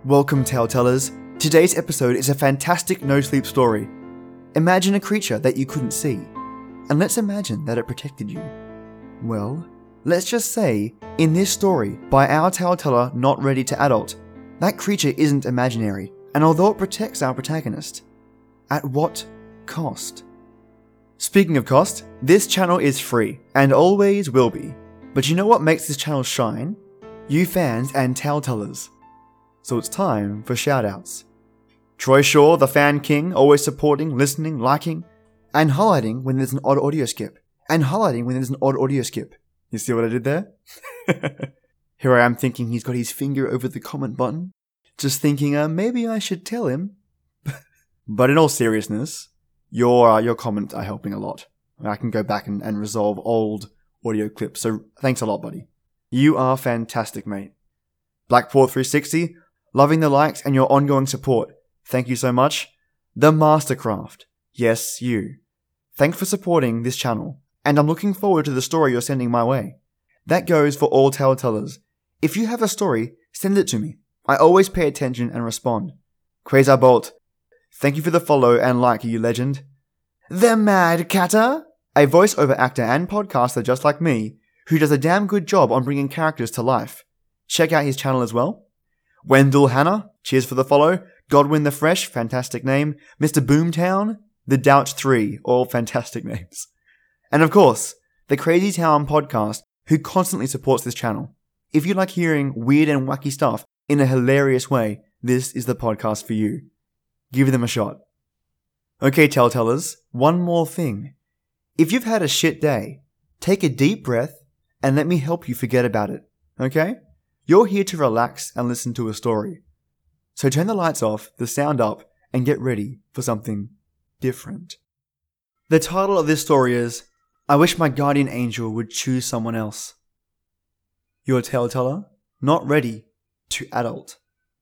Welcome, Tale-tellers. Today's episode is a fantastic no-sleep story. Imagine a creature that you couldn't see, and let's imagine that it protected you. Well, let's just say, in this story, by our tale-teller not ready to adult, that creature isn't imaginary, and although it protects our protagonist, at what cost? Speaking of cost, this channel is free, and always will be. But you know what makes this channel shine? You fans and tale-tellers. So it's time for shoutouts. Troy Shaw, the fan king, always supporting, listening, liking, and highlighting when there's an odd audio skip. You see what I did there? Here I am thinking he's got his finger over the comment button. Just thinking, maybe I should tell him. But in all seriousness, your comments are helping a lot. I can go back and resolve old audio clips, so thanks a lot, buddy. You are fantastic, mate. Blackpaw360, loving the likes and your ongoing support. Thank you so much. The Mastercraft. Yes, you. Thanks for supporting this channel, and I'm looking forward to the story you're sending my way. That goes for all tale-tellers. If you have a story, send it to me. I always pay attention and respond. Quasar Bolt. Thank you for the follow and like, you legend. The Mad Catter, a voiceover actor and podcaster just like me, who does a damn good job on bringing characters to life. Check out his channel as well. Wendell Hannah, cheers for the follow. Godwin the Fresh, fantastic name. Mr. Boomtown, The Doubt 3, all fantastic names. And of course, the Crazy Town podcast, who constantly supports this channel. If you like hearing weird and wacky stuff in a hilarious way, this is the podcast for you. Give them a shot. Okay, tale-tellers, one more thing. If you've had a shit day, take a deep breath and let me help you forget about it, okay? You're here to relax and listen to a story. So turn the lights off, the sound up, and get ready for something different. The title of this story is, I Wish My Guardian Angel Would Choose Someone Else. Your tale-teller, not ready to adult.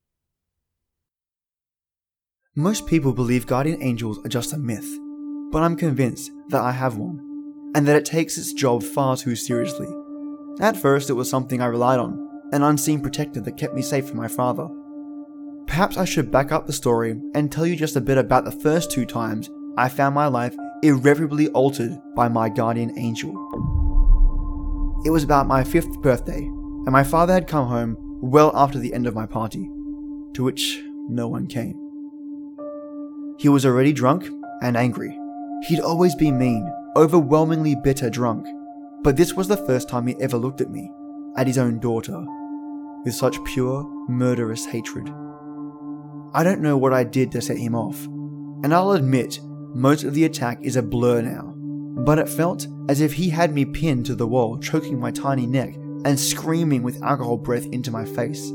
Most people believe guardian angels are just a myth, but I'm convinced that I have one, and that it takes its job far too seriously. At first, it was something I relied on, an unseen protector that kept me safe from my father. Perhaps I should back up the story and tell you just a bit about the first 2 times I found my life irreparably altered by my guardian angel. It was about my 5th birthday, and my father had come home well after the end of my party, to which no one came. He was already drunk and angry. He'd always been mean, overwhelmingly bitter drunk, but this was the first time he ever looked at me, at his own daughter, with such pure, murderous hatred. I don't know what I did to set him off, and I'll admit most of the attack is a blur now, but it felt as if he had me pinned to the wall, choking my tiny neck and screaming with alcohol breath into my face.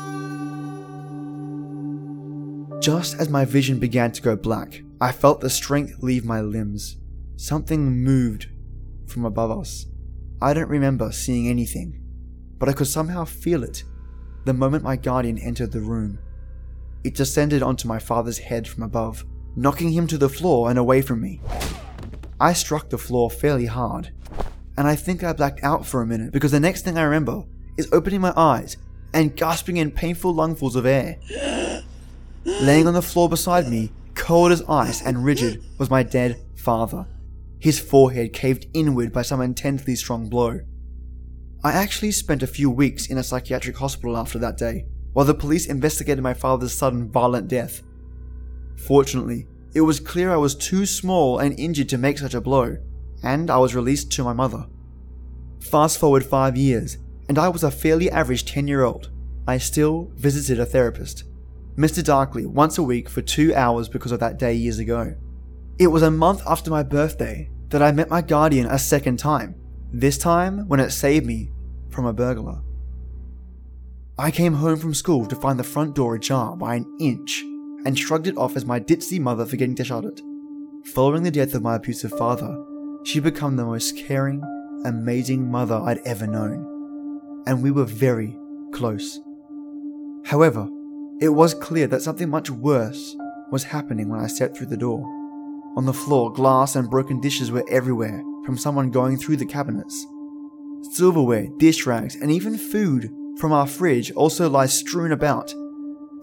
Just as my vision began to go black, I felt the strength leave my limbs. Something moved from above us. I don't remember seeing anything, but I could somehow feel it the moment my guardian entered the room. It descended onto my father's head from above, knocking him to the floor and away from me. I struck the floor fairly hard, and I think I blacked out for a minute because the next thing I remember is opening my eyes and gasping in painful lungfuls of air. Laying on the floor beside me, cold as ice and rigid, was my dead father, his forehead caved inward by some intensely strong blow. I actually spent a few weeks in a psychiatric hospital after that day, while the police investigated my father's sudden violent death. Fortunately, it was clear I was too small and injured to make such a blow, and I was released to my mother. Fast forward 5 years, and I was a fairly average 10-year-old. I still visited a therapist, Mr. Darkley, once a week for 2 hours because of that day years ago. It was a month after my birthday that I met my guardian a second time, this time when it saved me from a burglar. I came home from school to find the front door ajar by an inch and shrugged it off as my ditzy mother forgetting to shut it. Following the death of my abusive father, she'd become the most caring, amazing mother I'd ever known, and we were very close. However, it was clear that something much worse was happening when I stepped through the door. On the floor, glass and broken dishes were everywhere from someone going through the cabinets. Silverware, dish rags, and even food from our fridge also lie strewn about.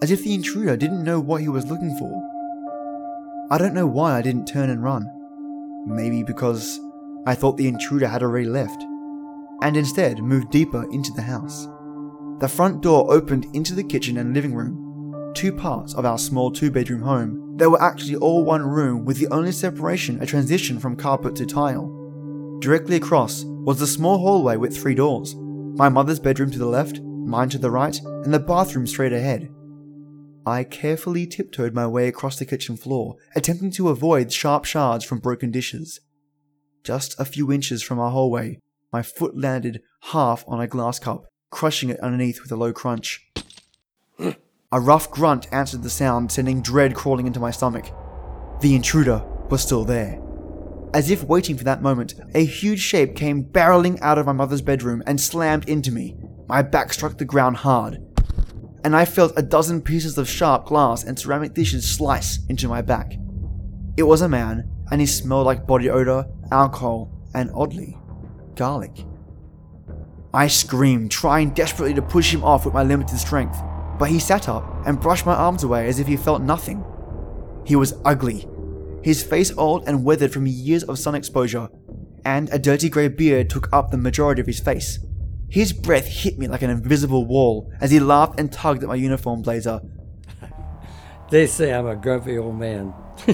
as if the intruder didn't know what he was looking for. I don't know why I didn't turn and run. Maybe because I thought the intruder had already left, and instead moved deeper into the house. The front door opened into the kitchen and living room, two parts of our small 2-bedroom home that were actually all one room, with the only separation a transition from carpet to tile. Directly across was the small hallway with 3 doors, my mother's bedroom to the left, mine to the right, and the bathroom straight ahead. I carefully tiptoed my way across the kitchen floor, attempting to avoid sharp shards from broken dishes. Just a few inches from our hallway, my foot landed half on a glass cup, crushing it underneath with a low crunch. A rough grunt answered the sound, sending dread crawling into my stomach. The intruder was still there. As if waiting for that moment, a huge shape came barreling out of my mother's bedroom and slammed into me. My back struck the ground hard, and I felt a dozen pieces of sharp glass and ceramic dishes slice into my back. It was a man, and he smelled like body odor, alcohol, and oddly, garlic. I screamed, trying desperately to push him off with my limited strength, but he sat up and brushed my arms away as if he felt nothing. He was ugly, his face old and weathered from years of sun exposure, and a dirty grey beard took up the majority of his face. His breath hit me like an invisible wall as he laughed and tugged at my uniform blazer. They say I'm a grumpy old man,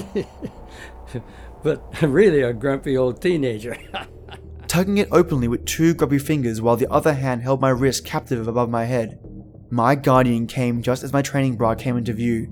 but I'm really a grumpy old teenager. Tugging it openly with 2 grubby fingers while the other hand held my wrist captive above my head. My guardian came just as my training bra came into view,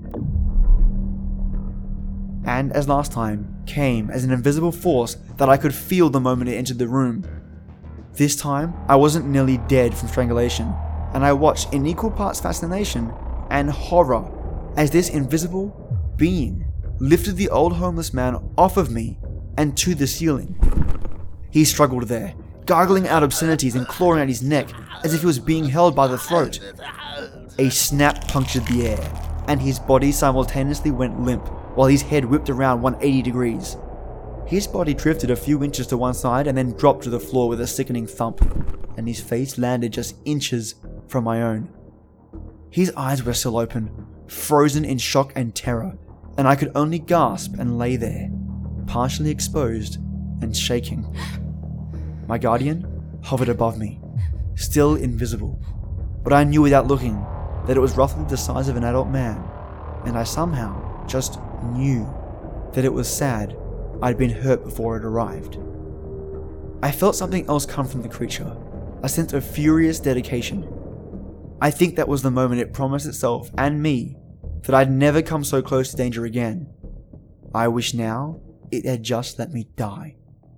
and as last time, came as an invisible force that I could feel the moment it entered the room. This time, I wasn't nearly dead from strangulation, and I watched in equal parts fascination and horror as this invisible being lifted the old homeless man off of me and to the ceiling. He struggled there, gargling out obscenities and clawing at his neck as if he was being held by the throat. A snap punctured the air, and his body simultaneously went limp while his head whipped around 180 degrees. His body drifted a few inches to one side and then dropped to the floor with a sickening thump, and his face landed just inches from my own. His eyes were still open, frozen in shock and terror, and I could only gasp and lay there, partially exposed and shaking. My guardian hovered above me, still invisible, but I knew without looking that it was roughly the size of an adult man, and I somehow just knew that it was sad I'd been hurt before it arrived. I felt something else come from the creature, a sense of furious dedication. I think that was the moment it promised itself and me that I'd never come so close to danger again. I wish now it had just let me die.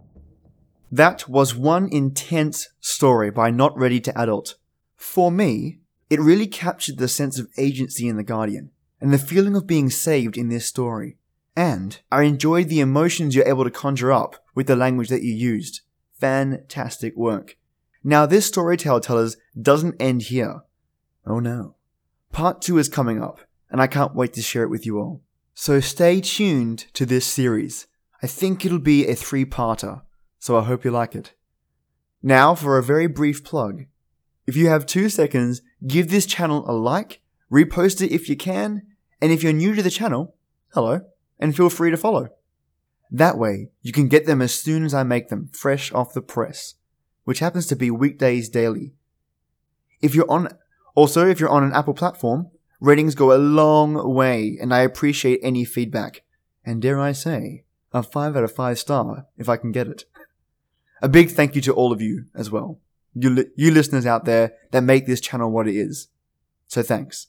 That was one intense story by Not Ready to Adult. For me, it really captured the sense of agency in the Guardian, and the feeling of being saved in this story. And I enjoyed the emotions you're able to conjure up with the language that you used. Fantastic work. Now this Storytale Tellers doesn't end here. Oh no. Part 2 is coming up, and I can't wait to share it with you all. So stay tuned to this series. I think it'll be a 3-parter, so I hope you like it. Now for a very brief plug. If you have 2 seconds, give this channel a like, repost it if you can, and if you're new to the channel, hello, and feel free to follow. That way, you can get them as soon as I make them, fresh off the press, which happens to be weekdays daily. If you're on an Apple platform, ratings go a long way, and I appreciate any feedback. And dare I say, a 5 out of 5 star if I can get it. A big thank you to all of you as well. You listeners out there that make this channel what it is. So thanks.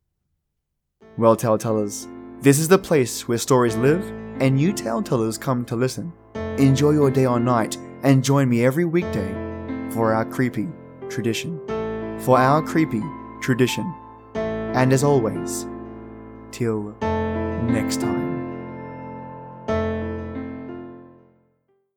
Well, Telltellers, this is the place where stories live and you Telltellers come to listen. Enjoy your day or night and join me every weekday for our creepy tradition. And as always, till next time.